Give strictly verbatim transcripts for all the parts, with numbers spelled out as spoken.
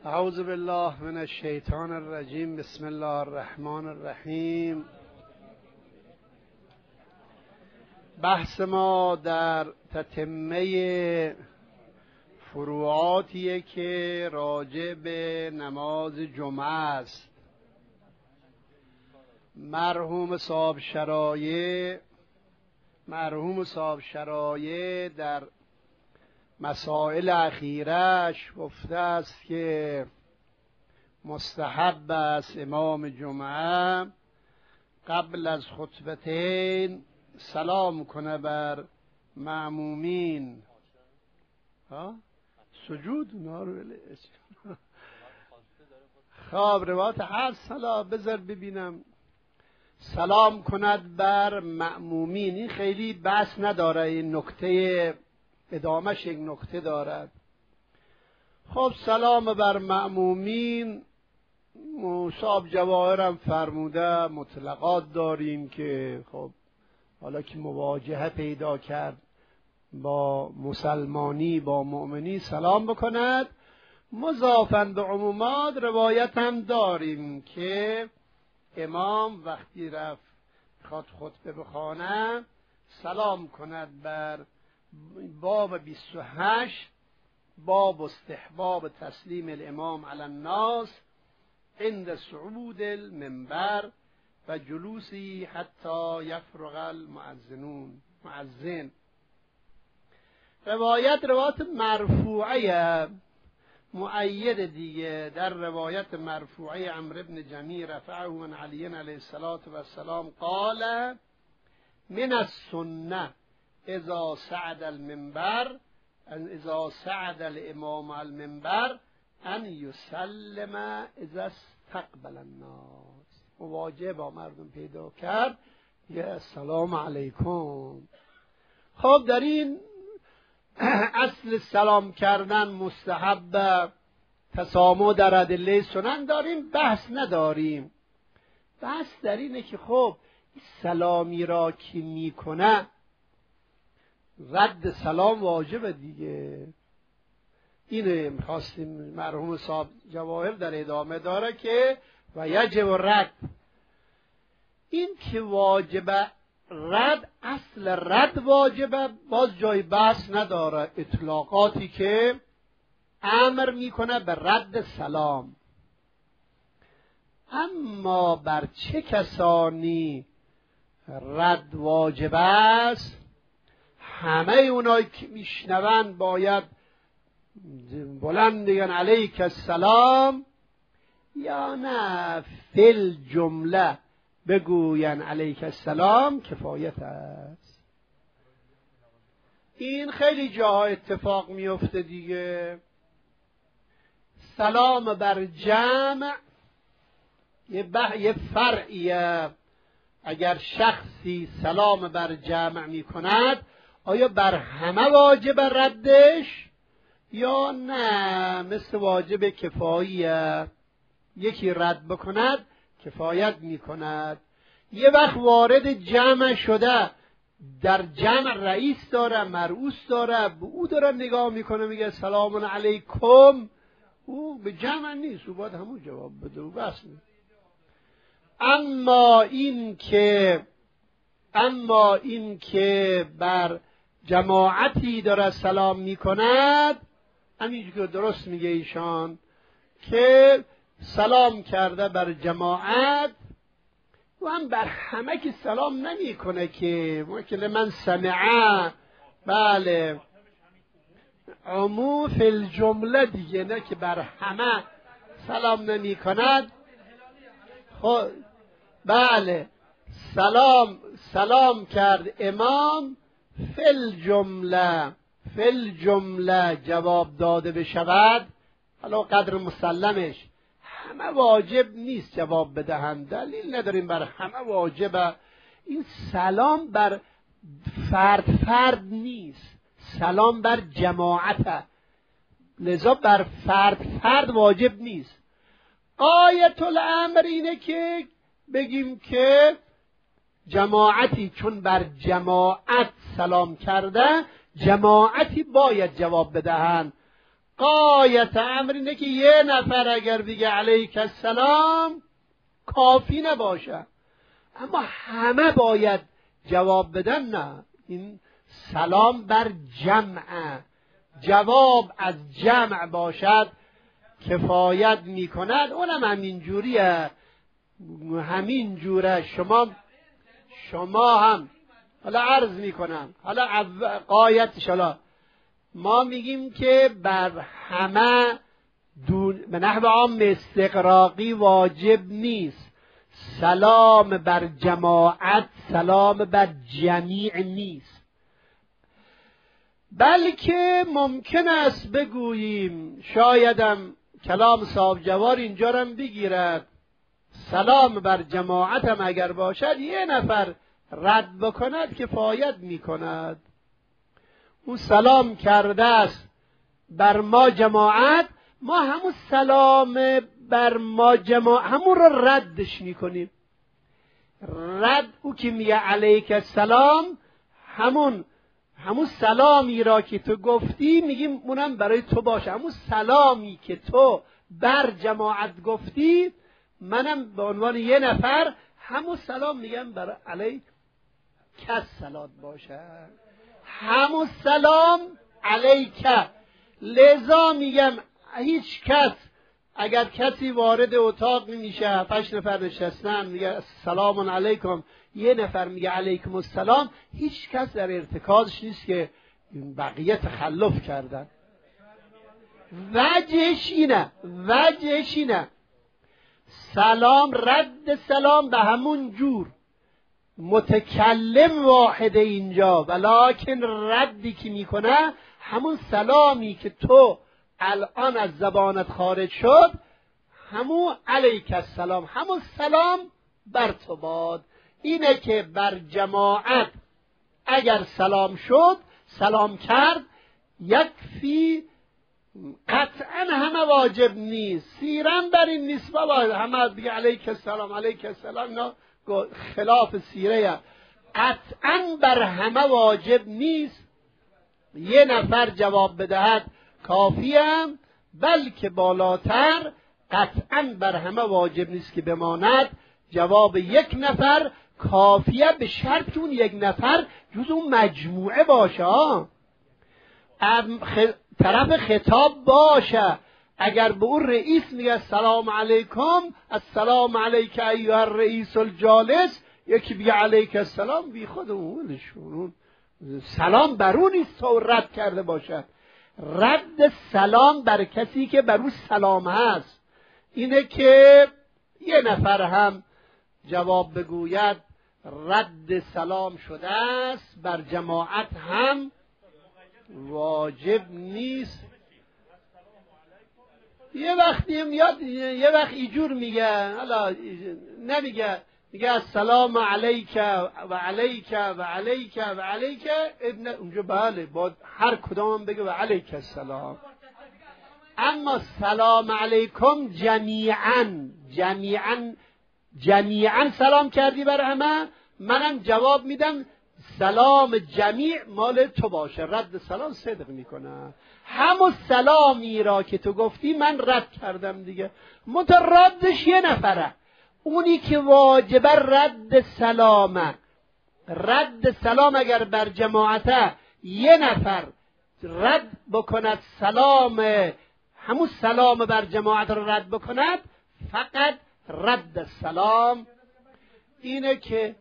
اعوذ بالله من الشیطان الرجیم. بسم الله الرحمن الرحیم. بحث ما در تتمه فروعاتیه که راجع به نماز جمعه است. مرحوم صاحب شرایع مرحوم صاحب شرایع در مسائل اخیرش گفته است که مستحب است امام جمعه قبل از خطبتین سلام کنه بر مأمومین. ها سجود اونا رو خواب روایت هر سلام بذار ببینم سلام کند بر مأمومین. این خیلی بحث نداره، این نکته ادامهش یک نکته دارد. خب سلام بر مأمومین صاحب جواهرم فرموده مطلقات داریم که خب حالا که مواجهه پیدا کرد با مسلمانی با مؤمنی سلام بکند. مضافاً به عمومات روایت هم داریم که امام وقتی رفت خود خطبه بخواند سلام کند بر باب بیست و هشت، باب استحباب تسلیم الامام علی الناس عند صعود المنبر و جلوسی حتی یفرغ المؤذنون مؤذن. روایت روایت مرفوعه مؤید دیگه. در روایت مرفوعه عمرو بن جمی رفعه من علی علیه السلام قال من السنه اذا صعد المنبر اذا صعد الامام المنبر ان یسلم اذا استقبل الناس. مواجهه با مردم پیدا کرد یه السلام علیکم. خب در این اصل سلام کردن مستحب تسامح در ادله سنن داریم، بحث نداریم. بحث در اینه که خب سلامی را که میکنه رد سلام واجبه دیگه. اینه میخواستیم مرحوم صاحب جواهر در ادامه داره که و یجب رد. این که واجبه رد، اصل رد واجبه، باز جای بحث نداره. اطلاقاتی که امر میکنه به رد سلام. اما بر چه کسانی رد واجب است؟ همه اونایی که میشنون باید بلند بگن علیک السلام، یا نه فل جمله بگوین علیک السلام کفایت است. این خیلی جاها اتفاق میفته دیگه. سلام بر جمع یه, بح... یه فرعیه. اگر شخصی سلام بر جمع میکند آیا بر همه واجب ردش یا نه مثل واجب کفاییه، یکی رد بکند کفایت میکند. یه وقت وارد جمع شده، در جمع رئیس داره مرئوس داره، به او داره نگاه میکنه میگه سلام علیکم، او به جمع نیست، او باید همون جواب بده و بس. اما این که اما این که بر جماعتی داره سلام میکند، همینجور که درست میگه ایشان که سلام کرده بر جماعت و هم بر همه که سلام نمیکنه که وکل من سمعه. بله عموم فی الجمله دیگه، نه که بر همه سلام نمی کند. خب بله سلام سلام کرد امام فی الجمله فی الجمله جواب داده بشود. حالا قدر مسلمش همه واجب نیست جواب بدهند، دلیل نداریم بر همه واجبه. این سلام بر فرد فرد نیست، سلام بر جماعته، لذا بر فرد فرد واجب نیست. آیت الامر اینه که بگیم که جماعتی چون بر جماعت سلام کرده جماعتی باید جواب بدهند. غایت امر اینه که یه نفر اگر بگه علیک السلام کافی نباشه، اما همه باید جواب بدن. نه، این سلام بر جمع، جواب از جمع باشد کفایت میکند. اونم همین جوریه، همین جوره. شما شما هم حالا عرض میکنم، حالا غایتش، حالا ما میگیم که بر همه دون به نحو عام استقراقی واجب نیست. سلام بر جماعت سلام بر جمیع نیست، بلکه ممکن است بگوییم، شایدم کلام صاحب جوار اینجا رو بگیرد، سلام بر جماعت هم اگر باشد یه نفر رد بکند کفایت میکند. اون سلام کرده است بر ما جماعت، ما همون سلام بر ما جماعت همون رو ردش میکنیم. رد او که میگه علیک السلام، همون همون سلامی را که تو گفتی میگیم اونم برای تو باشه. همون سلامی که تو بر جماعت گفتی، منم به عنوان یه نفر همون سلام میگم برای علیک السلام باشه. همون سلام علیک. لذا میگم هیچ کس، اگر کسی وارد اتاق میشه، هفت نفر نشستن، میگه سلام علیکم، یه نفر میگه علیکم السلام، هیچ کس در ارتکازش نیست که بقیه تخلف کردن. وجهش اینه وجهش اینه سلام، رد سلام به همون جور متکلم واحده اینجا، ولکن ردی که میکنه همون سلامی که تو الان از زبانت خارج شد، همون علیک السلام، همون سلام بر تو باد. اینه که بر جماعت اگر سلام شد، سلام کرد، یکفی، قطعا همه واجب نیست. سیرن بر این نیست بابا همه بگه علیک السلام علیک السلام، اینا خلاف سیره. قطعا بر همه واجب نیست یه نفر جواب بدهد کافیم، بلکه بالاتر قطعا بر همه واجب نیست که بماند جواب یک نفر کافیه، به شرط اون یک نفر جز اون مجموعه باشه، خ... طرف خطاب باشه. اگر به اون رئیس میگه سلام علیکم، السلام علیک ایها الرئیس الجالس، یکی بگه علیک السلام، بی خود اونشون سلام بر اون نیست تا رد کرده باشد. رد سلام بر کسی که بر اون سلام هست اینه که یه نفر هم جواب بگوید رد سلام شده است، بر جماعت هم واجب نیست. یه وقتی میاد یه وقت ایجور میگه، حالا نمیگه، میگه السلام علیک و علیک و علیک و علیک، اونجا بله با هر کدام بگه و علیک السلام. اما سلام علیکم جمیعا جمیعا جمیعا سلام کردی بر همه، منم جواب میدم سلام جمیع مال تو باشه. رد سلام صدق میکنه. همون سلامی را که تو گفتی من رد کردم دیگه، متردش یه نفره، اونی که واجب رد سلامه. رد سلام اگر بر جماعته یه نفر رد بکند سلام، همون سلام بر جماعت را رد بکند، فقط رد سلام. اینه که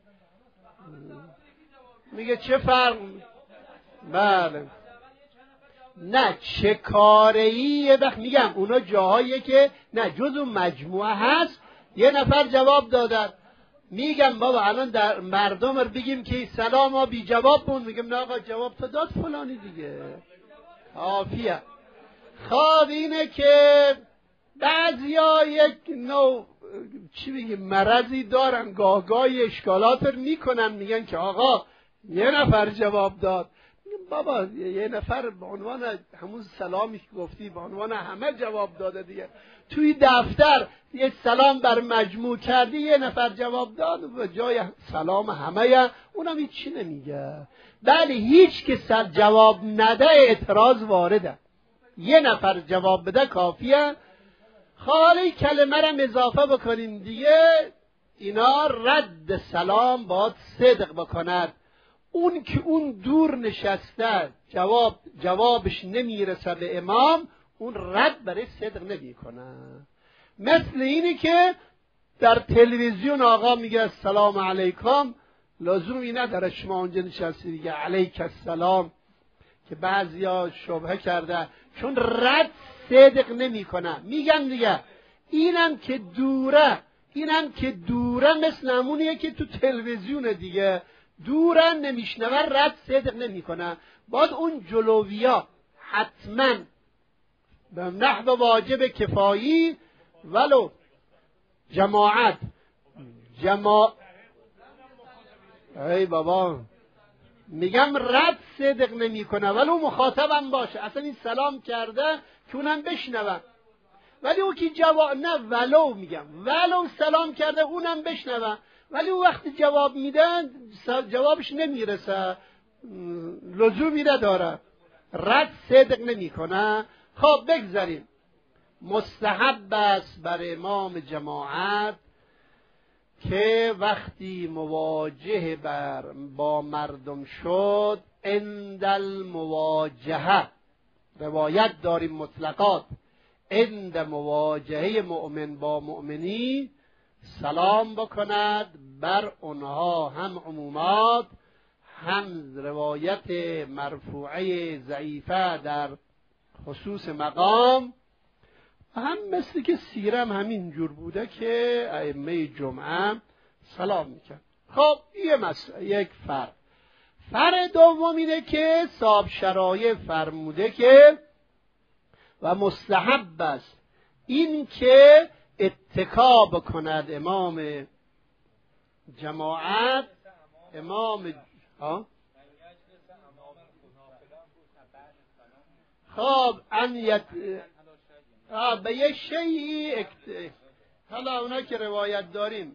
میگه چه فرق، بله نه چه کاری. یه وقت میگم اونا جاهاییه که نه جز اون مجموعه هست. یه نفر جواب دادن، میگم بابا الان در مردم رو بگیم که سلام ها بی جواب بون، میگم نه آقا جواب تو داد فلانی دیگه کافیه. خواب اینه که بعضیا یک نوع چی بگیم مرضی دارن، گاه گاهی اشکالات رو میکنن، میگن که آقا یه نفر جواب داد. بابا یه نفر به عنوان همون سلامی که گفتی به عنوان همه جواب داده دیگه. توی دفتر یه سلام بر مجموع کردی، یه نفر جواب داد و جای سلام همه، اونم هیچ چی نمیگه. بله هیچ که جواب نده اعتراض وارده. یه نفر جواب بده کافیه. خالی کلمه را اضافه بکنیم دیگه. اینا رد سلام باید صدق بکند. اون که اون دور نشسته جواب جوابش نمیرسه به امام، اون رد برای صدق نمیکنه. مثل اینی که در تلویزیون آقا میگه السلام علیکم، لزومی نداره شما اونجا نشستی دیگه علیک السلام، که بعضیا شبهه کرده چون رد صدق نمیکنه. میگن دیگه اینم که دوره، اینم که دوره مثل همونیه که تو تلویزیون دیگه دورن نمیشنوه، رد صدق نمیکنه. باید اون جلویا حتما به نحو واجب کفایی ولو جماعت جماع ای بابا میگم رد صدق نمیکنه ولو مخاطبم باشه. اصلا این سلام کرده که اونم بشنوه، ولی او که جواب نه، ولو میگم ولو سلام کرده اونم بشنوه، ولی او وقتی جواب میدن جوابش نمیرسه، لزومی نداره، رد صدق نمیکنه. خب بگذاریم. مستحب است بر امام جماعت که وقتی مواجه بر با مردم شد، عند المواجهه، روایت داریم مطلقات، عند مواجهه مؤمن با مؤمنی سلام بکند بر اونها، هم عمومات هم روایت مرفوعه ضعیفه در خصوص مقام، هم مثل که سیرم همین جور بوده که ائمه جمعه سلام میکرد. خب یه مسئله، یک فرق. فرق دوم اینه که صاحب شرایع فرموده که و مستحب است این که اتکا بکند امام جماعت، امام ها خب ان یت به یه شیعی اکت... حالا اونا که روایت داریم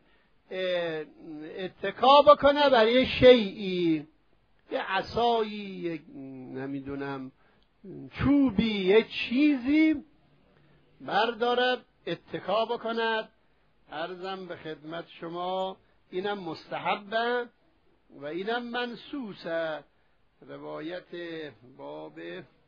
اتکا بکنه بر یه شیعی، یه عصایی، یه نمیدونم چوبی، یه چیزی برداره اتکا بکند. عرضم به خدمت شما اینم مستحبه و اینم منسوسه. روایت باب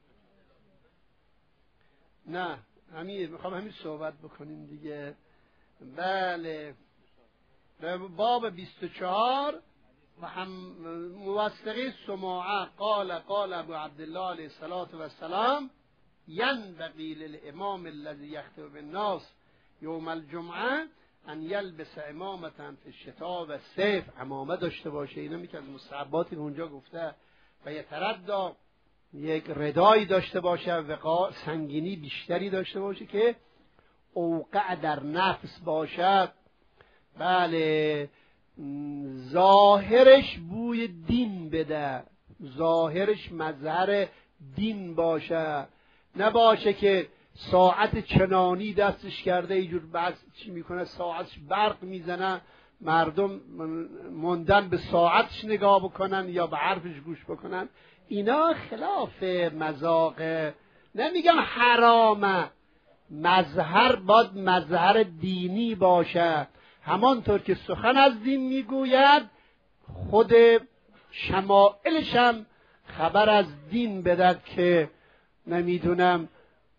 نه همین میخوام همین صحبت بکنیم دیگه. بله باب بیست و چهار و هم موثقه سماعه قال قال ابو عبدالله علیه الصلاة و السلام ینبغی للامام الذی یخطب بالناس یوم الجمعه ان یلبس امامة فی الشتاء و الصیف، امامه داشته باشه. اینا میگه از مستحباتی که اونجا گفته. و یتردد، یک ردایی داشته باشه، وقاع سنگینی بیشتری داشته باشه که اوقع در نفس باشد. بله ظاهرش بوی دین بده، ظاهرش مظهر دین باشه، نباشه که ساعت چنانی دستش کرده اینجور بس چی میکنه، ساعتش برق میزنه، مردم موندن به ساعتش نگاه بکنن یا به حرفش گوش بکنن. اینا خلاف مذاقه. نمیگم حرامه، مظهر باید مظهر دینی باشه. همانطور که سخن از دین میگوید خود شمائلش هم خبر از دین بدد که نمیدونم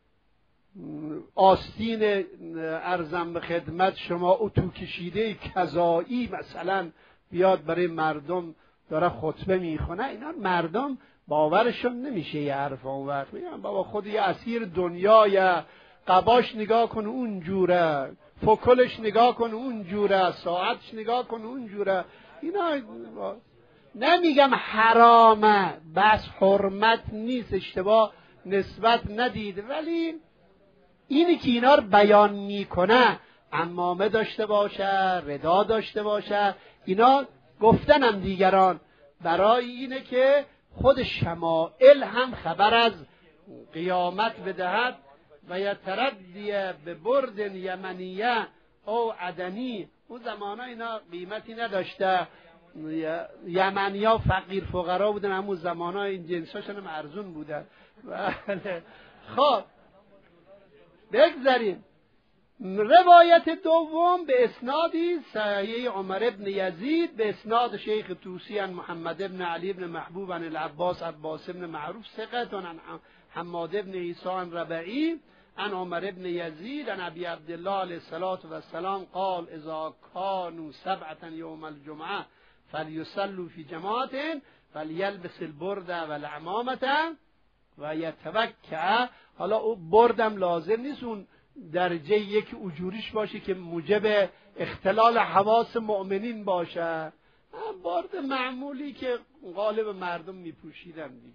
آستین ارزم به خدمت شما اتو کشیده کذایی مثلا بیاد برای مردم داره خطبه میخونه. اینا مردم باورشون نمیشه یه حرف. اون وقت میگن بابا خود یه اسیر دنیای قباش نگاه کن اون جوره، فکلش نگاه کن اون جوره، ساعتش نگاه کن اون جوره. اینا نمیگم حرامه، بس حرمت نیست، اشتباه نسبت ندید، ولی اینی که اینا رو بیان میکنه عمامه داشته باشه، ردا داشته باشه. اینا گفتنم دیگران برای اینه که خود شمائل هم خبر از قیامت بدهد. و یتردیه به برد یمنیه او عدنی. اون زمان ها اینا قیمتی نداشته، یمنی ها فقیر فقرا بودن، همون زمان ها این جنساشون هم ارزون بودن. خب بگذاریم. روایت دوم به اسنادی صحیح عمر ابن یزید به اسناد شیخ طوسی عن محمد ابن علی ابن محبوب عن العباس عباس ابن معروف ثقة عن حماد ابن عیسی عن ربعی عن عمر ابن یزید عن ابی عبدالله علیه الصلاة والسلام قال اذا كانوا سبعة یوم الجمعه فلیصلوا فی جماعة فلیلبس البرد والعمامة و یتوکع. حالا او بردم لازم نیست اون درجه یک اجوریش باشه که موجب اختلال حواس مؤمنین باشه، برد معمولی که غالب مردم میپوشیدن دیگه.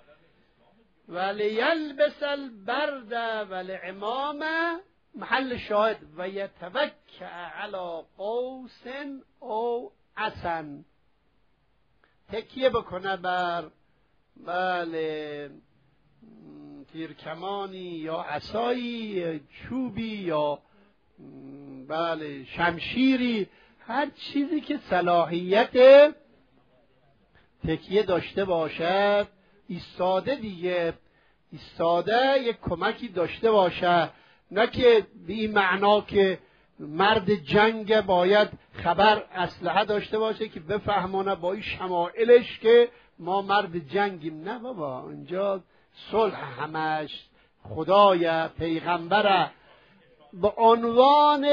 ولیلبس البرد والعمامه محل شاهد و یتوکع علی قوس او عصا، تکیه بکنه بر بله تیرکمانی یا عصایی، چوبی یا بله شمشیری، هر چیزی که صلاحیت تکیه داشته باشد. ایستاده دیگه، ایستاده یک کمکی داشته باشه، نه که به این معنا که مرد جنگ باید خبر اسلحه داشته باشه که بفهمانه با این شمائلش که ما مرد جنگیم. نه بابا، اینجا صلح همش خدای پیغمبره. به عنوان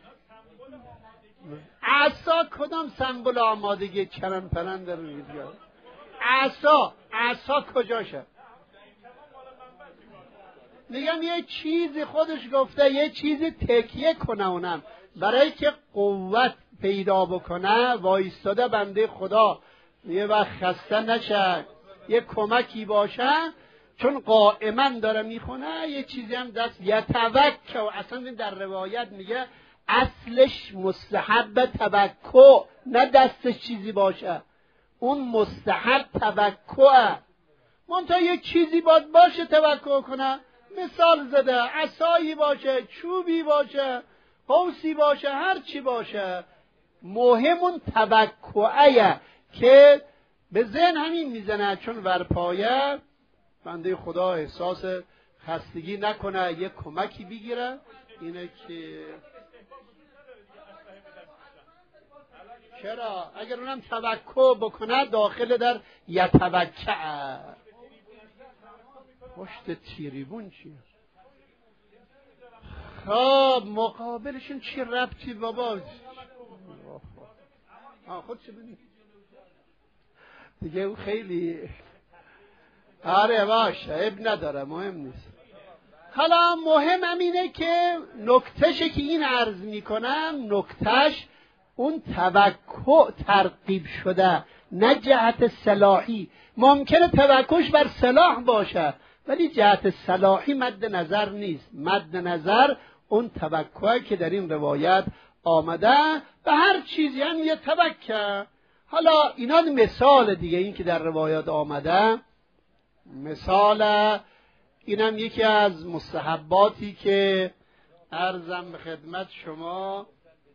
عصا کدام سمبل آمادگی چرن پرن در رویدگاه؟ عصا عصا کجاشه؟ میگم یه چیزی خودش گفته، یه چیزی تکیه کنه اونم برای که قوت پیدا بکنه. وایستاده بنده خدا یه وقت خسته نشه، یه کمکی باشه، چون قائما داره میخونه یه چیزی هم دست یتوکه. و اصلا در روایت میگه اصلش مستحب توکع، نه دستش چیزی باشه، اون مستحب توکعه. منتها یک چیزی باید باشه توکع کنه. مثال زده، عصایی باشه، چوبی باشه، قوسی باشه، هر چی باشه، مهم اون توکعه که به ذهن همین میزنه. چون ورپایه بنده خدا احساس خستگی نکنه، یک کمکی بگیره. اینه که چرا اگر اونم توکع بکنه داخل در یتوکع. پشت تیریبون چیه؟ خب مقابلشون چی ربطی بابا؟ آه خود چه بینید دیگه، او خیلی آره باشه، اب نداره، مهم نیست. حالا مهم همینه که نکتهشه که این عرض میکنم، نکتهش اون توکع ترغیب شده، نه جهت صلاحی. ممکنه توکعش بر صلاح باشه ولی جهت صلاحی مد نظر نیست. مد نظر اون توکعی که در این روایت آمده به هر چیزی هم یه توکع. حالا اینا مثال دیگه این که در روایات آمده، مثال اینم یکی از مستحباتی که عرضم به خدمت شما.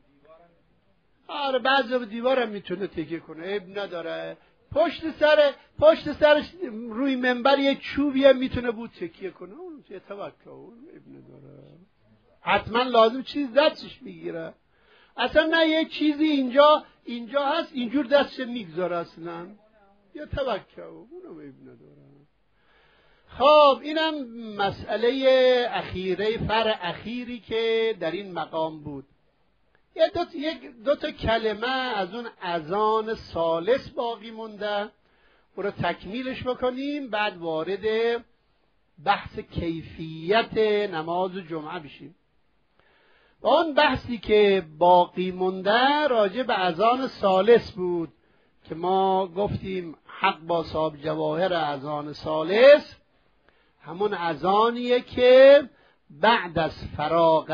آره بعضی دیوارم میتونه تکیه کنه، اب نداره. پشت سر پشت سرش روی منبر یه چوبی هم میتونه بود تکیه کنه، اون چه توکع، اون اب نداره. حتما لازم چیز دستش میگیره. اصلا نه یه چیزی اینجا اینجا هست اینجور دستش میگذاره، اصلا یه توکع، اونم اب نداره. خب اینم مسئله اخیره، فرع اخیری که در این مقام بود. یه دو, یک دو تا کلمه از اون اذان ثالث باقی مونده، او رو تکمیلش بکنیم، بعد وارد بحث کیفیت نماز جمعه بشیم. و اون بحثی که باقی مونده راجع به اذان ثالث بود که ما گفتیم حق با صاحب جواهر اذان ثالث همون اذانیه که بعد از فراغ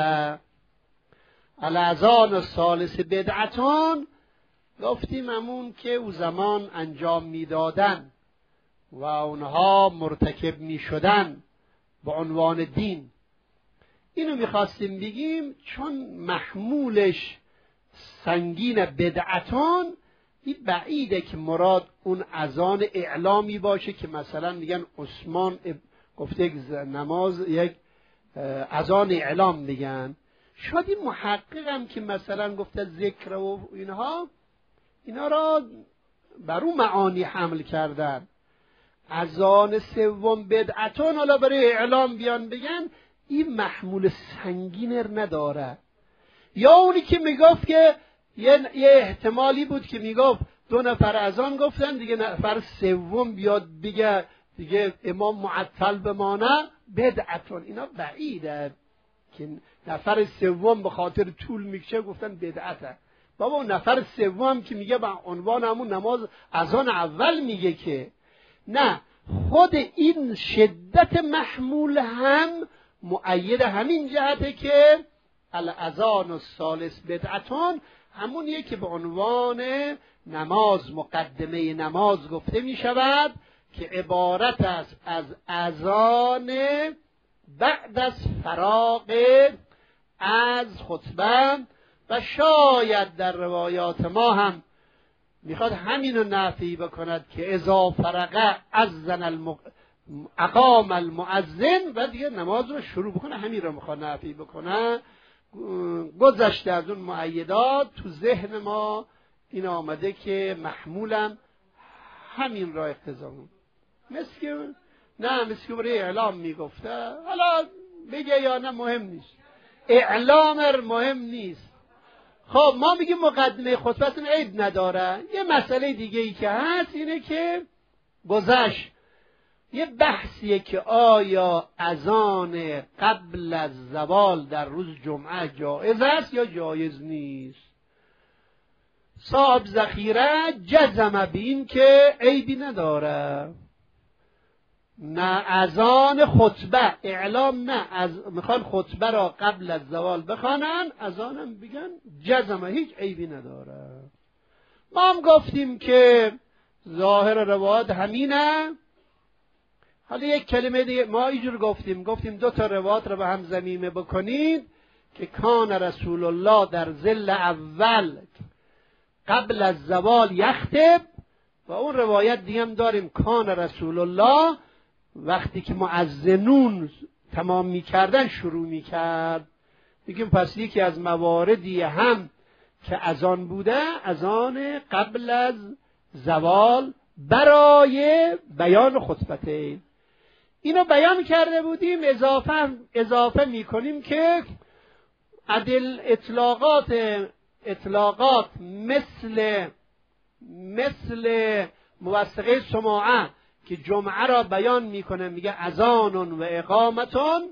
الاذان الثالث بدعتون، گفتیم همون که او زمان انجام میدادن و اونها مرتکب میشدن به عنوان دین. اینو میخواستیم بگیم چون محمولش سنگین بدعتون، این بعیده که مراد اون اذان اعلامی باشه که مثلا میگن عثمان گفته یک نماز یک اذان اعلام میگن. شاید این محقق هم که مثلا گفته ذکر و اینها، اینا را بر اون معانی حمل کردن. اذان سوم بدعتون، حالا برای اعلام بیان بگن، این محمول سنگین نداره. یا اونی که میگفت که یه, یه احتمالی بود که میگفت دو نفر اذان گفتن دیگه نفر سوم بیاد بگه دیگه امام معطل بمانه، بدعتون. اینا بعیده که نفر سوم به خاطر طول میکشه گفتن بدعته. بابا نفر سوم که میگه به عنوان همون نماز اذان اول میگه که نه، خود این شدت محمول هم مؤید همین جهته که الاذان الثالث بدعتون، همونیه که به عنوان نماز مقدمه نماز گفته می شود که عبارت است از اذان بعد از فراغ از خطبه. و شاید در روایات ما هم میخواد همینو نفی بکند که اذا فرغ اذن المق... اقام المؤذن و دیگه نماز رو شروع بکنه، همین رو میخواد نفی بکنه. گذشته از اون مؤیدات تو ذهن ما این آمده که محمولم همین را اقتضا بود. مثل که نه، مثل که برای اعلام میگفته، حالا بگه یا نه مهم نیست، اعلامر مهم نیست. خب ما میگیم مقدمه خطبتون عیب نداره. یه مسئله دیگه ای که هست اینه که گذشت یه بحثیه که آیا اذان قبل از زوال در روز جمعه جایز است یا جایز نیست. صاحب ذخیره جزم بین که عیبی نداره. نه اذان خطبه اعلام، نه از میخوان خطبه را قبل از زوال بخوانن، اذانم بگن، جزمه هیچ عیبی نداره. ما هم گفتیم که ظاهر روایات همینه. حالا یک کلمه دیگه ما اینجور گفتیم گفتیم دو تا روایات رو به هم ضمیمه بکنید که کان رسول الله در ظل اول قبل از زوال یخطب، و اون روایت دیگه هم داریم کان رسول الله وقتی که مؤذنون تمام میکردن شروع میکرد. میگیم پس یکی از مواردی هم که اذان بوده، اذان قبل از زوال برای بیان خطبته. اینو بیان کرده بودیم. اضافه اضافه میکنیم که عدل اطلاقات اطلاقات مثل مثل موثقه سماعه که جمعه را بیان میکنه، میگه اذان و اقامتون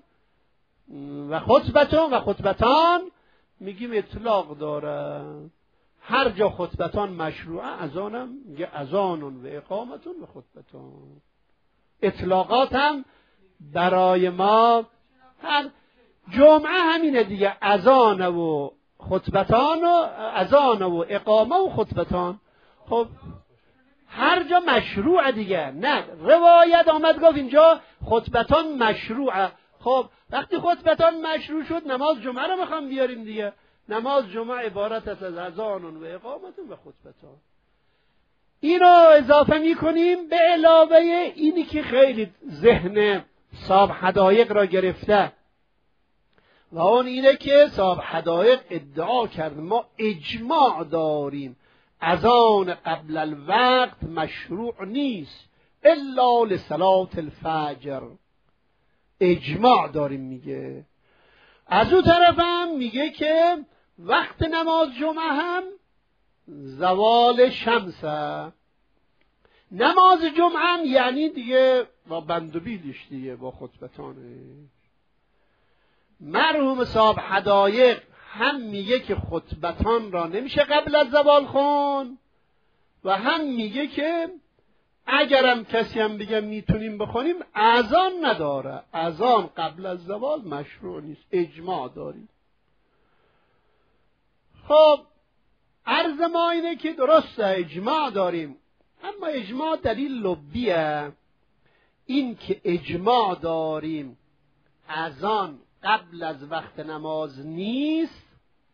و خطبتون و خطبتان، میگیم اطلاق داره. هر جا خطبتان مشروعه، اذانم میگه اذان و اقامتون و خطبتان. اطلاقات هم برای ما هر جمعه همینه دیگه، اذان و خطبتان و اذان و اقامه و خطبتان. خب هر جا مشروع دیگه. نه روایت آمد گفت اینجا خطبتان مشروعه. خب وقتی خطبتان مشروع شد نماز جمعه رو میخوام بیاریم دیگه. نماز جمعه عبارت است از اذان و اقامت و خطبتان. اینو اضافه میکنیم به علاوه اینی که خیلی ذهن صاحب حدایق را گرفته، و اون اینه که صاحب حدایق ادعا کرد ما اجماع داریم اذان قبل الوقت مشروع نیست الا لصلاة الفجر. اجماع داریم میگه. از اون طرف هم میگه که وقت نماز جمعه هم زوال شمسه. نماز جمعه هم یعنی دیگه با بند و بیلش دیگه، با خطبتانه. مرحوم صاحب حدایق هم میگه که خطبتان را نمیشه قبل از زوال خون، و هم میگه که اگرم کسی هم بگه میتونیم بخونیم اذان نداره، اذان قبل از زوال مشروع نیست. اجماع داریم. خب عرض ما اینه که درسته اجماع داریم، اما اجماع دلیل لبیه. این که اجماع داریم اذان قبل از وقت نماز نیست،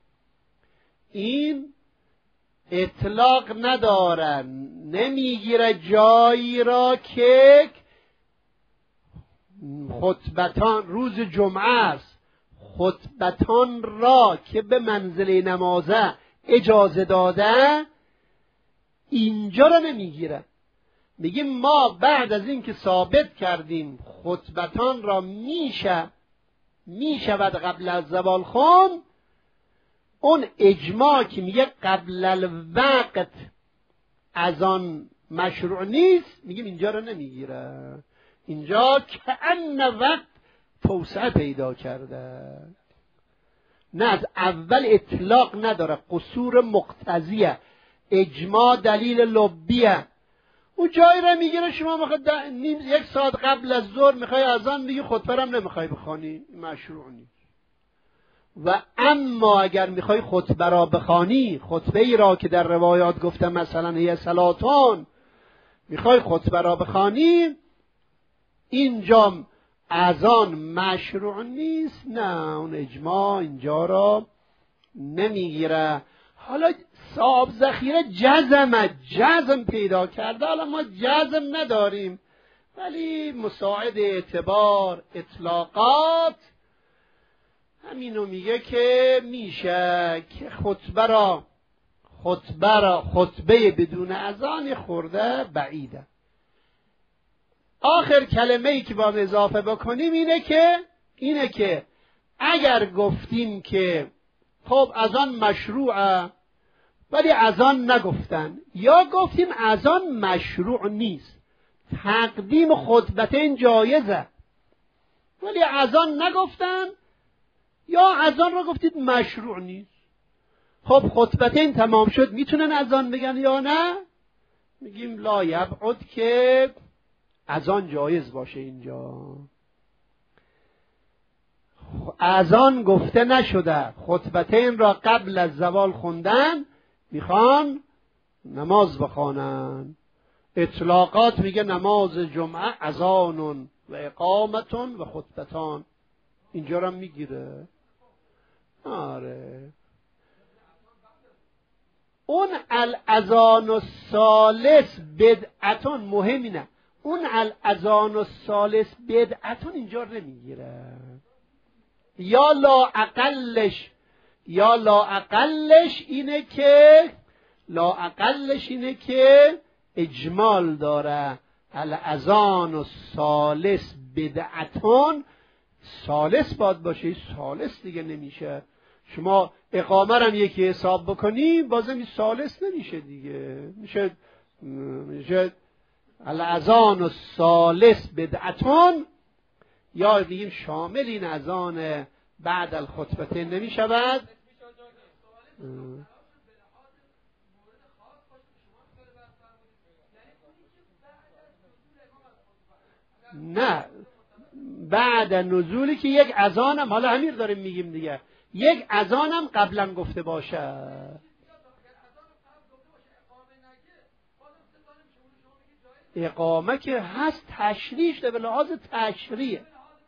این اطلاق ندارن، نمیگیره جایی را که خطبتان روز جمعه است، خطبتان را که به منزله نمازه اجازه داده اینجا را نمیگیره. میگیم ما بعد از این که ثابت کردیم خطبتان را میشه میشود قبل از زوال خون، اون اجماع که میگه قبل الوقت از آن مشروع نیست، میگیم اینجا رو نمیگیره. اینجا که ان وقت توسعه پیدا کرده، نه از اول اطلاق نداره، قصور مقتضیه، اجماع دلیل لبیه. او جایی را میگیره شما میخواد نیم یک ساعت قبل از ظهر میخوای اذان بگی، خطبه هم نمیخوای بخوانی، مشروع نیست. و اما اگر میخوای خطبه را بخوانی، خطبه ای را که در روایات گفتم مثلا هی صلاتون، میخوای خطبه را بخوانی، اینجا اذان مشروع نیست، نه اون اجماع اینجا را نمیگیره. حالا صاحب ذخیره جزم جزم پیدا کرده، حالا ما جزم نداریم، ولی مساعد اعتبار اطلاقات همینو میگه که میشه که خطبه را خطبه را خطبه بدون اذان خورده بعیده. آخر کلمه ای که با اضافه بکنیم اینه که اینه که اگر گفتیم که خب اذان مشروعه ولی اذان نگفتن، یا گفتیم اذان مشروع نیست، تقدیم خطبتین جایزه ولی اذان نگفتن، یا اذان رو گفتید مشروع نیست، خب خطبتین تمام شد میتونن اذان بگن یا نه؟ میگیم لا یبعد که اذان جایز باشه. اینجا اذان گفته نشده، خطبتین را قبل از زوال خوندن، میخوان نماز بخوانن. اطلاقات میگه نماز جمعه اذان و اقامتون و خطبتان، اینجا را میگیره. آره اون الاذان الثالث بدعتون مهمینه، اون الاذان الثالث بدعتون اینجا نمیگیره. یا لا اقلش یا لا اقلش اینه که لا اقلش اینه که اجمال داره. الاذان الثالث بدعتون، ثالث باید باشه، ثالث دیگه نمیشه. شما اقامه هم یکی حساب بکنی بازم این ثالث نمیشه دیگه، میشه میشه الاذان الثالث بدعتون، یا دیگه شامل این اذان بعد الخطبتین نمیشود. نه بعد نزولی که یک اذانم، حالا همین داریم میگیم دیگه، یک اذانم قبلا گفته باشه. اقامه که هست تشریح ده به لحاظ تشریح،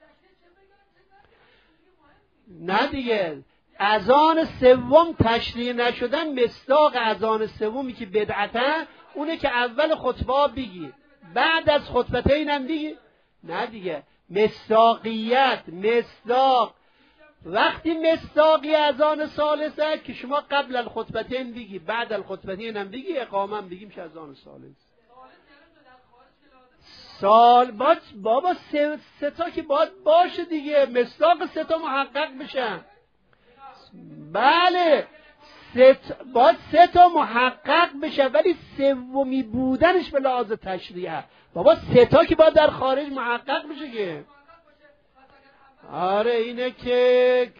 نه دیگه اذان سوم تشریح نشدن، مصداق اذان سومی که بدعته اونه که اول خطبه بگی بعد از خطبتین هم بگی، نه دیگه مصداقیت مصداق وقتی مصداقی اذان ثالثه که شما قبل الخطبتین بگی بعد الخطبتین هم بگی، اقامه هم بگیم که اذان ثالث. سال باید بابا سه, سه تا که باید باشه دیگه، مصداق سه تا محقق بشن. بله ست باید سه تا محقق بشه، ولی سومی بودنش به لحاظ تشریعه. بابا سه تا که باید در خارج محقق بشه که. آره اینه که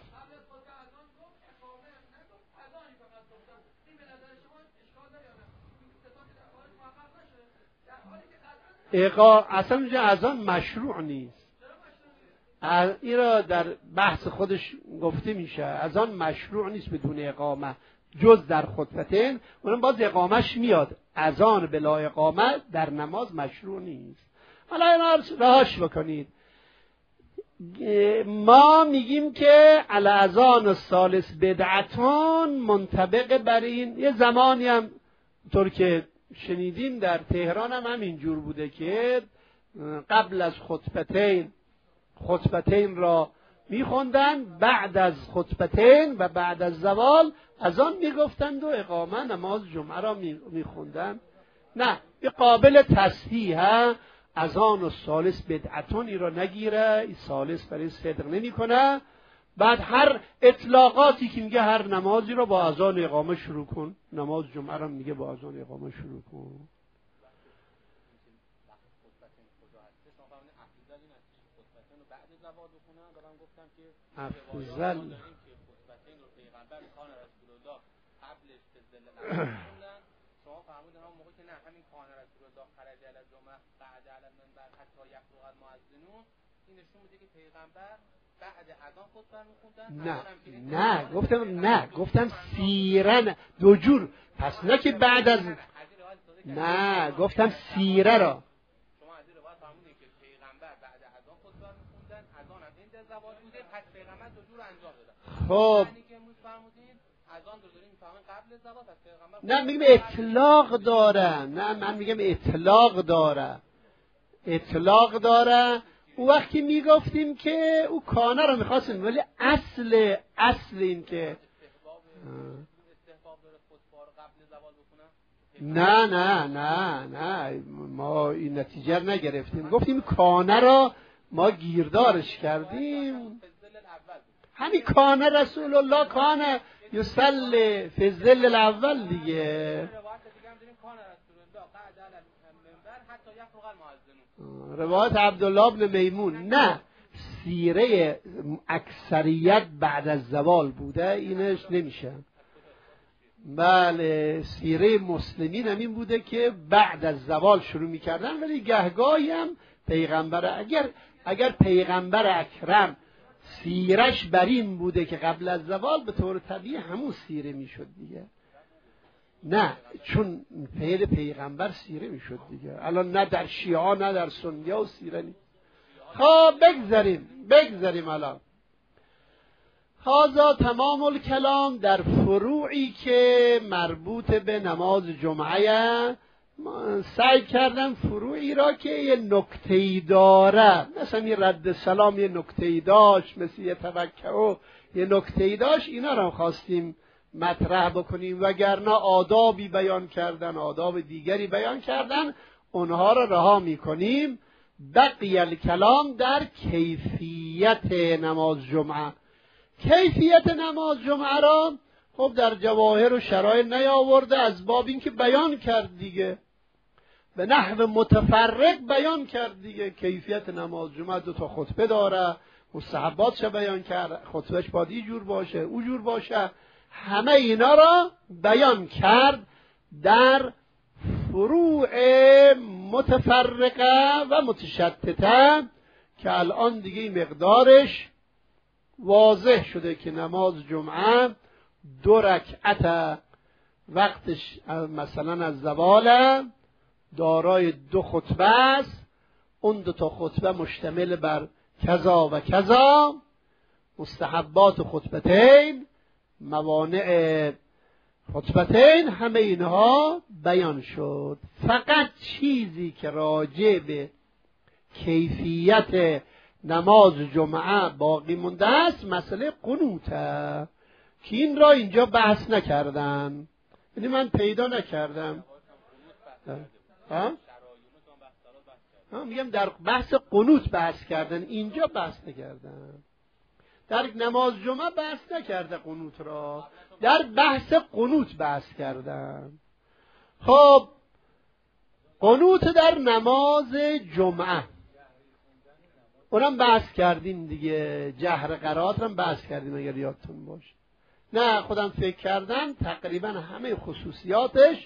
اقا اصلا اونجا اذان مشروع نیست، این را در بحث خودش گفته میشه. اذان مشروع نیست بدون اقامه جز در خطبتین، اونم باز اقامش میاد. اذان بلا اقامه در نماز مشروع نیست. حالا اینا راهش بکنید. ما میگیم که الاذان الثالث بدعتون منطبق بر این. یه زمانی هم طور که شنیدیم در تهران هم همینجور بوده که قبل از خطبتین خطبتین را میخوندن، بعد از خطبتین و بعد از زوال از آن میگفتند و اقامه نماز جمعه را میخوندن. نه، به قابل تصحیح، از آن و سالس بدعتونی را نگیره، این سالس برای صدق نمی کنه. بعد هر اطلاقاتی که میگه هر نمازی را با اذان اقامه شروع کن، نماز جمعه را میگه با اذان اقامه شروع کن. افضل شما فرمودین اون موقع که نه همین کان رسول الله خرج علی الجمعه بعد علی المنبر حتی یفرغ المؤذنون، این نشون میده که پیغمبر بعد اذان خطبه میخوندن. نه نه گفتم نه گفتم سیره، دو جور. پس نه که بعد از، نه گفتم سیره را. شما از این روایت فرمودین که پیغمبر بعد اذان خطبه میخوندن، اذان هم عند زوال بوده، پس پیغمبر دو جور انجام دادن. خب یعنی که امروز فرمودین اذان رو داریم میفهمن قبل زوال، پس پیغمبر نه میگم اطلاق داره. نه من میگم اطلاق داره، اطلاق داره. او وقتی میگفتیم که او کانه رو میخواستیم، ولی اصل اصل این که نه نه نه نه ما این نتیجه رو نگرفتیم. گفتیم کانه را ما گیردارش کردیم. همین کانه رسول الله کانه یصلی فی الظل الاول دیگه. روایت عبدالله بن میمون. نه، سیره اکثریت بعد از زوال بوده، اینش نمیشه. بله، سیره مسلمین همین بوده که بعد از زوال شروع میکردن، ولی گهگاهی هم پیغمبر، اگر اگر پیغمبر اکرم سیرش بر این بوده که قبل از زوال، به طور طبیعی همون سیره میشد دیگه. نه، چون فعل پیغمبر سیره میشد دیگه. الان نه در شیعه نه در سنی ها و سیره نیست. خب بگذاریم بگذاریم الان هذا تمام الکلام در فروعی که مربوط به نماز جمعه. سعی کردم فروعی را که یه نکته‌ای داره، مثلا یه رد سلام یه نکته‌ای داشت، مثل یه توکع یه نکته‌ای داشت، اینا را خواستیم مطرح بکنیم، وگرنه آدابی بیان کردن، آداب دیگری بیان کردن، اونها را رها میکنیم. بقی الکلام در کیفیت نماز جمعه. کیفیت نماز جمعه را خب در جواهر و شرایط نیاورده، از باب این که بیان کرد دیگه، به نحو متفرق بیان کرد دیگه. کیفیت نماز جمعه دو تا خطبه داره، مستحباتش بیان کرد، خطبهش باید این جور باشه او جور باشه، همه اینا را بیان کرد در فروع متفرقه و متشتته که الان دیگه مقدارش واضح شده که نماز جمعه دو رکعت وقتش مثلا از زوال دارای دو خطبه است. اون دو تا خطبه مشتمل بر کذا و کذا، مستحبات خطبتین، موانع خطبتین، همه اینها بیان شد. فقط چیزی که راجع به کیفیت نماز جمعه باقی مونده است مسئله قنوته که این را اینجا بحث نکردن، یعنی من پیدا نکردم. ها؟ ها میگم در بحث قنوت بحث کردن، اینجا بحث نکردن. در نماز جمعه بحث نکرده قنوت را، در بحث قنوت بحث کردن. خب قنوت در نماز جمعه اونم بحث کردیم دیگه، جهر قرائت هم بحث کردیم اگر یادتون باشه. نه خودم فکر کردم تقریبا همه خصوصیاتش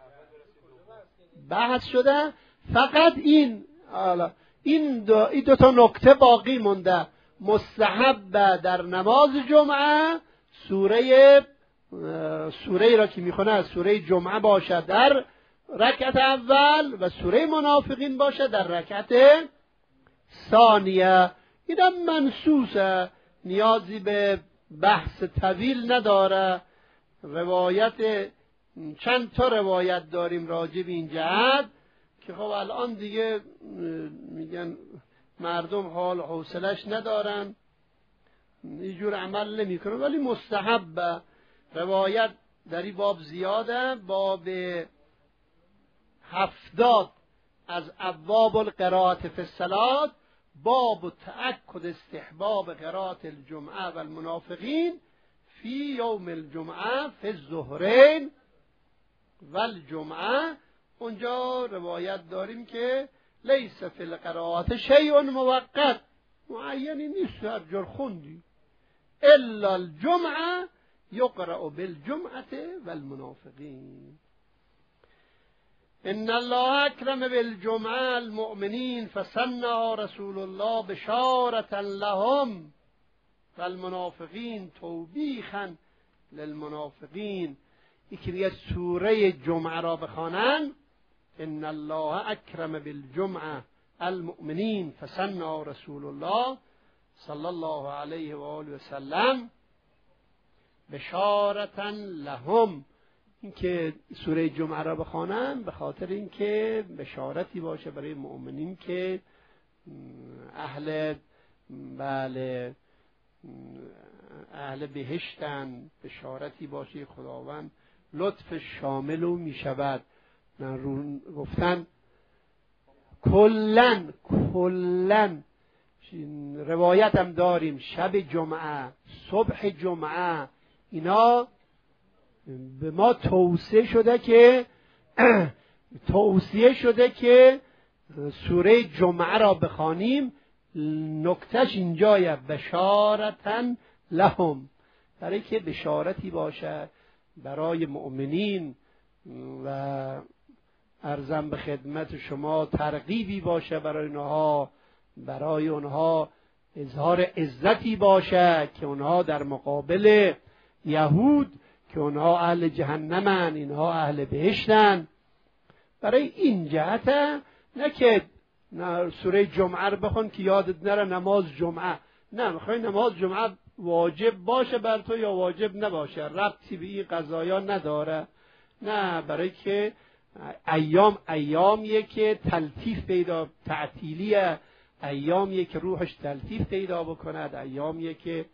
بحث شده، فقط این این دو, این دو تا نکته باقی مونده. مستحب در نماز جمعه سوره سوره را که میخونه از سوره جمعه باشه در رکعت اول و سوره منافقین باشه در رکعت ثانیه. اینم منسوسه، نیازی به بحث طویل نداره. روایت چند تا روایت داریم راجع به این جهت که خب الان دیگه میگن مردم حال و حوصلش ندارن، اینجور عمل نمیکنه، ولی مستحب. روایت در این باب زیاده. باب هفتاد از ابواب القراءة فی الصلاة، باب تأکد استحباب قراءة الجمعه و المنافقین فی یوم الجمعه فی الظهرین و الجمعه. اونجا روایت داریم که لیس فی القراءة شیء موقت، معینی نیست، هر جور خوندی، الا الجمعه یقرأ بالجمعه و المنافقین. ان الله اکرم بالجمعه المؤمنین فسنها رسول الله بشارة لهم و المنافقین توبیخا للمنافقین. یکی دیگه سوره جمعه را بخوانن، ان الله اکرم بالجمعه المؤمنین فسنها رسول الله صلی الله علیه و آله و سلم بشارة لهم. این که سوره جمعه را بخوانن به خاطر اینکه بشارتی باشه برای مؤمنین که اهل بله اهل بهشتن، بشارتی باشه خداوند لطف شامل و می شود. گفتن کلن کلن روایت هم داریم شب جمعه، صبح جمعه، اینا به ما توصیه شده که توصیه شده که سوره جمعه را بخوانیم. نکتهش اینجایه بشارتن لهم، برای که بشارتی باشه برای مؤمنین و عرضم به خدمت شما ترغیبی باشه برای اونها، برای اونها اظهار عزتی باشه که اونها در مقابل یهود که اونها اهل جهنمن اینها اهل بهشتن. برای این جهته نه که سوره جمعه رو بخون که یادت نره نماز جمعه، نه، میخوای نماز جمعه واجب باشه بر تو یا واجب نباشه، ربطی به این قضایا نداره. نه، برای که ایام ایامیه که تلطیف پیدا، تعطیلیه، ایامیه که روحش تلطیف پیدا بکند، ایامیه که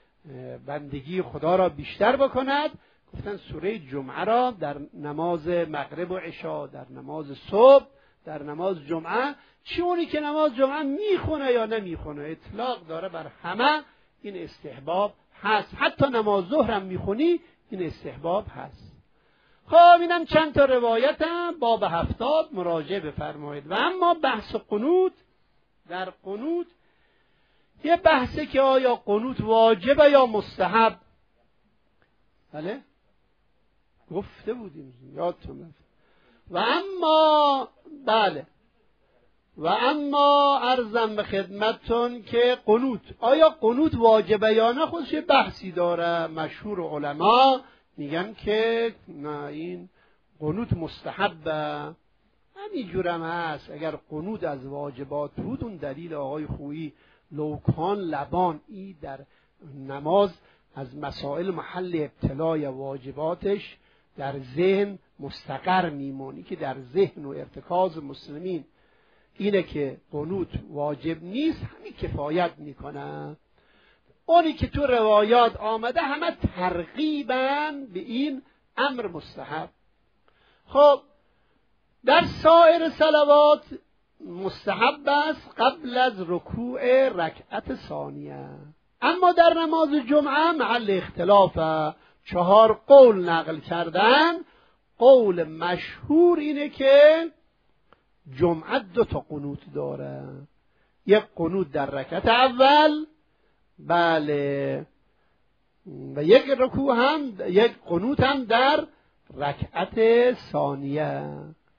بندگی خدا را بیشتر بکند. گفتن سوره جمعه را در نماز مغرب و عشا، در نماز صبح، در نماز جمعه، چی اونی که نماز جمعه میخونه یا نمیخونه اطلاق داره بر همه، این استحباب هست. حتی نماز ظهر هم میخونی این استحباب هست. خب اینم چند تا روایتم باب هفتاد مراجعه بفرمایید. و اما بحث قنوت، در قنوت یه بحثه که آیا قنوت واجبه یا مستحب. بله گفته بودیم یادتون رفت. و اما بله و اما عرضم به خدمتتون که قنوت، آیا قنوت واجبه یا نه، خودش یه بحثی داره. مشهور علما میگن که نه، این قنوت مستحبه. همینجورم هست. اگر قنوت از واجبات بود، اون دلیل آقای خویی لوکان لبان ای در نماز از مسائل محل ابتلای واجباتش در ذهن مستقر میمونی که در ذهن و ارتکاز مسلمین اینه که قنوت واجب نیست، همین کفایت میکنه. اونی که تو روایات آمده همه ترغیبن به این امر مستحب. خب در سایر صلوات مستحب است قبل از رکوع رکعت ثانیه، اما در نماز جمعه محل اختلافه. چهار قول نقل کردن. قول مشهور اینه که جمعه دو تا قنوت داره، یک قنوت در رکعت اول، بله، و یک رکوع هم، یک قنوت هم در رکعت ثانیه.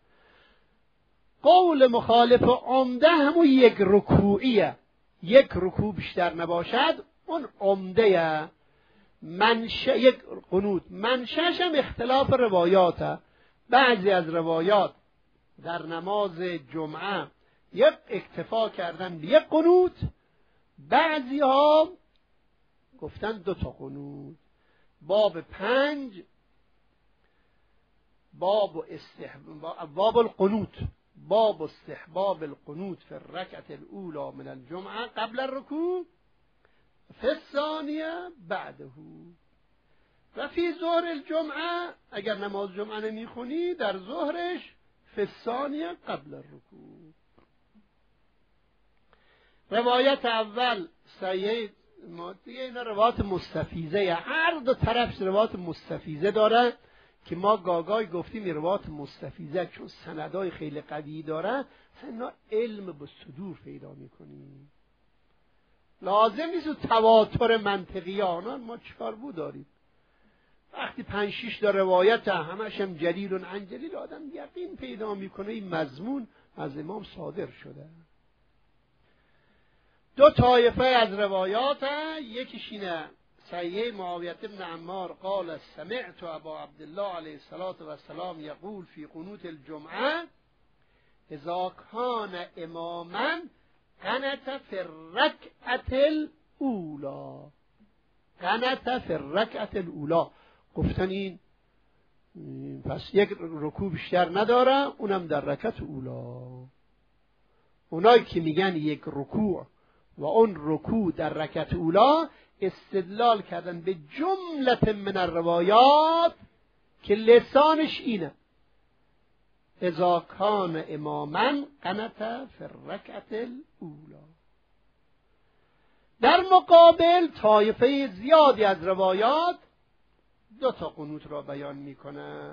قول مخالف عمده همون یک رکوعیه، یک رکوع بیشتر نباشد، اون عمده منشأ یک قنوت. منشأش هم اختلاف روایاته. بعضی از روایات در نماز جمعه یک اکتفا کردن به یک قنوت، بعضی ها گفتن دو تا قنوت. باب پنج باب استحباب باب القنوت، باب استحباب القنوت فی الرکعة الاولى من الجمعه قبل الرکوع فی الثانیه بعده و فی ظهر الجمعه، اگر نماز جمعه نمیخونی در ظهرش فی الثانیه قبل الرکوع. روایت اول صحیح، ما دیگه اینا روایت مستفیضه، هر دو طرف روایت مستفیضه داره که ما گاگای گفتیم این روایت مستفیضه چون سندای خیلی قوی داره، اینا علم به صدور پیدا میکنیم. لازم نیست تواتر منطقی آنان ما چکار بود داریم. وقتی پنج شیش تا روایت همش هم جلیل و عن جلیل، آدم یقین پیدا میکنه این مضمون از امام صادر شده. دو طایفه از روایات هست، یکیش اینه صحیح معاویه بن عمار قال سمعت ابا عبدالله علیه الصلاة والسلام یقول فی قنوت الجمعه اذا کان اماما قنت فی الرکعة الاولی. قنت فی الرکعة الاولی گفتن این پس یک رکوع بیشتر نداره، اونم در رکعت اولی. اونایی که میگن یک رکوع و اون رکوع در رکعت اولی استدلال کردن به جملت من الروایات که لسانش اینه اذا کان اماما قنت فی الرکعة الاولی. در مقابل طایفه زیادی از روایات دو تا قنوت را بیان میکنه.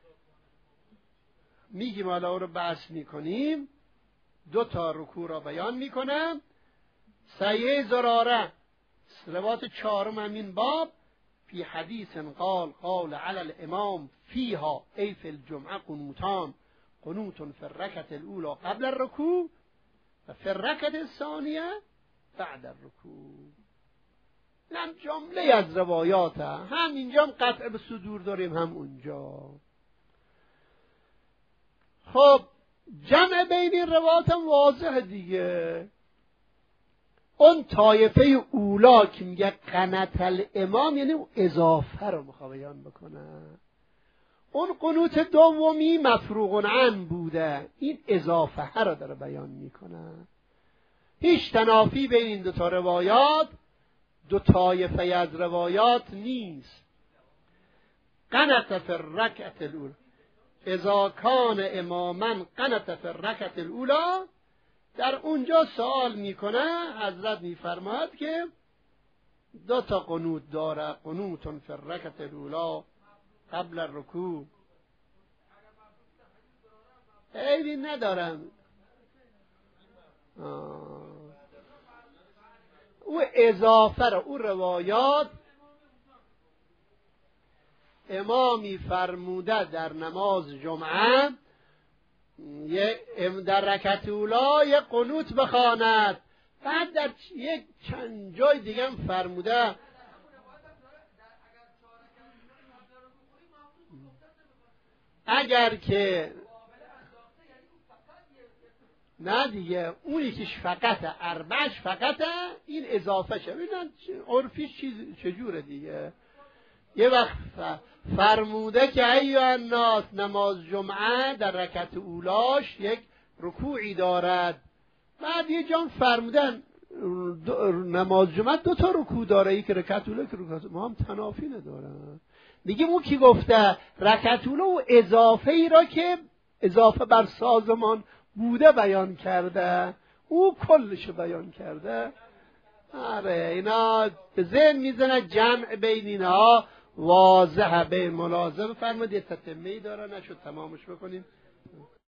میگیم حالا او رو بحث میکنیم. دو تا رکوع را بیان میکنه. صحیح زراره روایت چهارم همین باب فی حدیث قال قال علی الامام فیها ای فی الجمعه قنوتان قنوت فی الرکعة الاولی قبل الرکوع و فی الرکعة الثانیه بعد الرکوع. هم جمله از روایات هم اینجا هم قطع به صدور داریم هم اونجا. خب جمع بین این روایات هم واضحه دیگه. اون طایفه اولا که میگه قنت الامام یعنی اضافه رو میخواد بیان بکنه. اون قنوت دومی مفروغ عن بوده، این اضافه رو داره بیان میکنه. هیچ تنافی بین این دو تا روایات، دو طایفه از روایات نیست. قنت فی الرکعة الاولی اذا کان اماما قنت فی الرکعة الاولی، در اونجا سوال میکنه، حضرت میفرماید که دو تا قنوت داره، قنوت فی الرکعة الاولی قبل الرکوع. عیبی ندارم. او اضافه رو، او روایات امامی فرموده در نماز جمعه در رکعت اولی یک قنوت بخواند، بعد در یک چند جای دیگه هم فرموده اگر که نه دیگه اونی که فقط اربعش فقط این اضافه شه. ببینن عرفیش چیز چجوره دیگه. یه وقت فرموده که ایها الناس نماز جمعه در رکعت اولاش یک رکوعی دارد، بعد یه جان فرمودن نماز جمعه دو تا رکوع داره، یک رکعت اولا که رکعت ما هم تنافی ندارن. دیگه اون کی گفته رکعت اولا و اضافه ای را که اضافه بر سازمان بوده بیان کرده، او کلش بیان کرده. آره اینا به ذهن میزنه جمع بین اینها واضحه. به ملاحظه بفرمایید، یه تتمه‌ای داره نشد تمامش بکنیم.